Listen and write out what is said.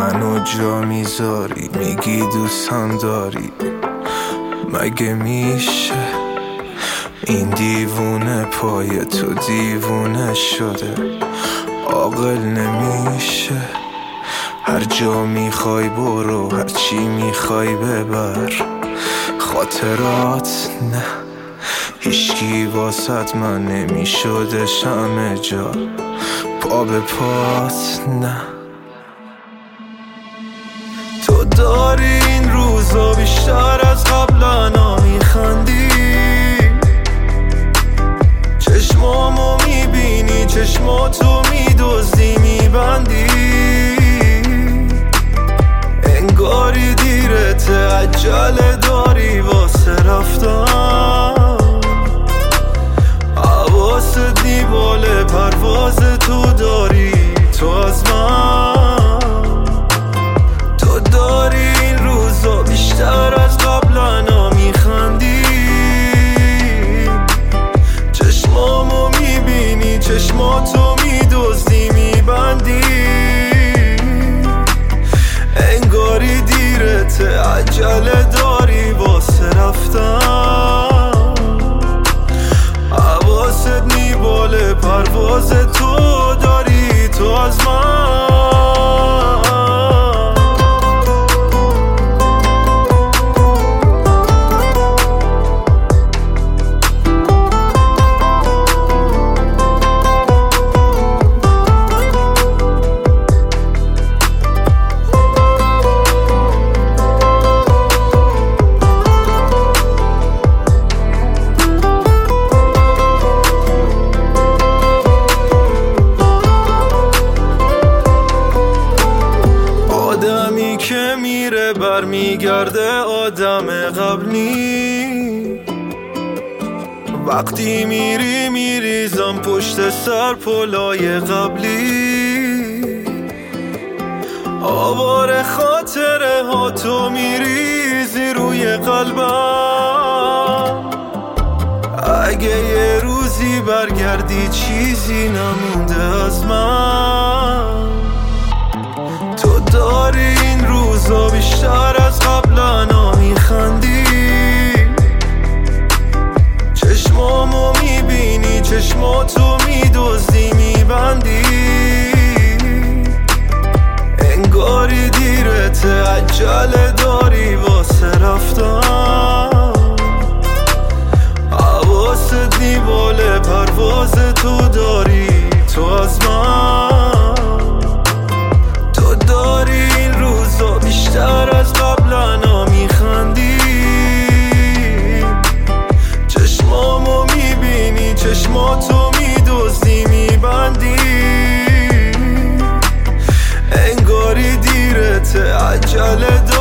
منو جا میذاری، میگی دوستم داری. مگه میشه این دیوونه پای تو دیوونه شده؟ عاقل نمیشه. هر جا میخوای برو، هر چی میخوای ببر. خاطرات نه، هیچکی واسط من نمیشده همه جا. پا به پات نه. تو داری این روزا بیشتر از قبلا میخندی، چشمامو میبینی، چشماتو میدزدی میبندی. انگاری دیرته، عجله داری واسه رفتن. حواست نیباله پرواز تو داری تو از من. تو داری این روزا بیشتر از قبلا میخندی، چشمامو میبینی، چشماتو میدزدی میبندی. انگاری دیرته، عجله داری واسه رفتن. حواست نیباله پرواز تو داری تو از من. آدمی که میره برمیگرده آدم قبلی. وقتی میری میریزم پشت سر پلای قبلی. آوار خاطره ها تو میریزی روی قلبم. اگه یه روزی برگردی چیزی نمونده از من. تو داری این روزا بیشتر از قبلا میخندی، چشمامو میبینی، چشماتو میدزدی میبندی. انگاری دیرته، عجله داری واسه رفتن. حواست نیباله پرواز تو داری تو از من. بیشتر از قبلا میخندی، چشمامو میبینی، چشماتو میدزدی میبندی. انگاری دیرته، عجله